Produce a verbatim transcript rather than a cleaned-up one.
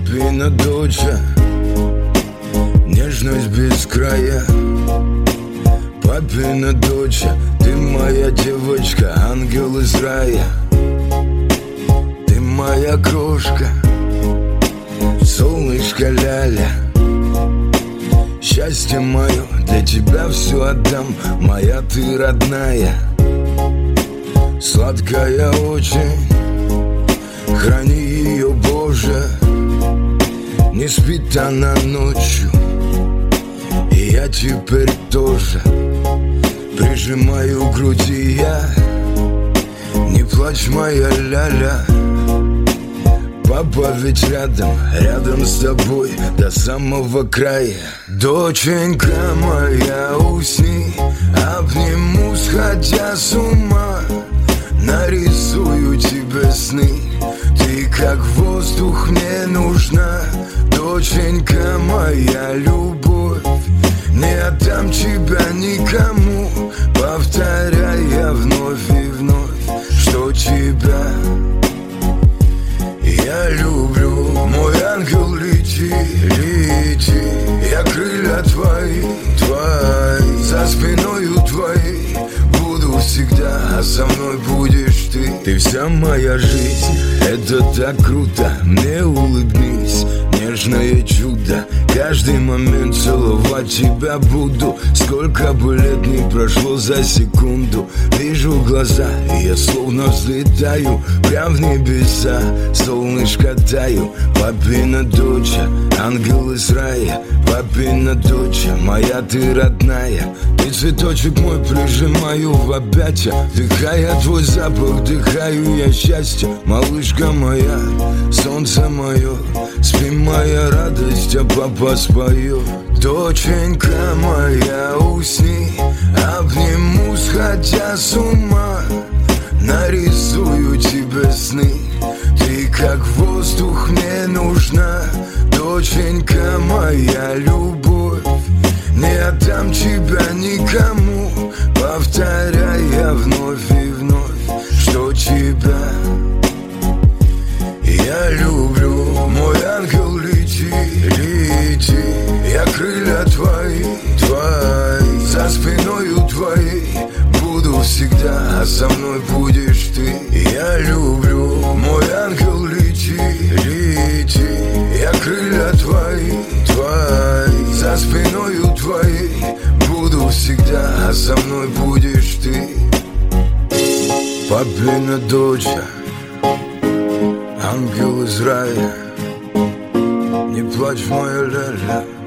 Папина доча, нежность без края. Папина доча, ты моя девочка, ангел из рая. Ты моя крошка, солнышко ляля. Счастье мое, для тебя все отдам, моя ты родная. Сладкая очень, храни ее, Боже. Не спит она ночью, и я теперь тоже. Прижимаю к груди я, не плачь, моя ляля. Папа ведь рядом, рядом с тобой до самого края. Доченька моя, усни, обниму, сходя с ума. Нарисую тебе сны, ты как воздух мне нужна. Доченька моя, любовь, не отдам тебя никому, повторяя вновь и вновь, что тебя я люблю. Мой ангел, лети, лети, я крылья твои, твои, за спиною твоей буду всегда, а со мной будешь ты. Ты вся моя жизнь, это так круто, мне улыбнись, нежное чудо. Каждый момент целовать тебя буду. Сколько бы лет не прошло за секунду. Вижу глаза, и я словно взлетаю прям в небеса, солнышко таю. Папина доча, ангел из рая. Папина доча, моя ты родная. Ты цветочек мой, прижимаю в объятия. Вдыхая твой запах, вдыхаю я счастье. Малышка моя, солнце мое, спи, моя радость, а папа споет. Доченька моя, усни, обниму, сходя с ума. Нарисую тебе сны, ты как воздух мне нужна. Доченька моя, любовь, не отдам тебя никому, повторяя вновь и вновь, что тебя я люблю. Мой ангел, лети, лети, я крылья твои, твои, за спиною твоей буду всегда, а со мной будешь ты. Я люблю. Мой ангел, лети, лети, я крылья твои, твои, за спиною твоей буду всегда, а со мной будешь ты. Папина доча, ангел из рая. Не плачь, моя ляля.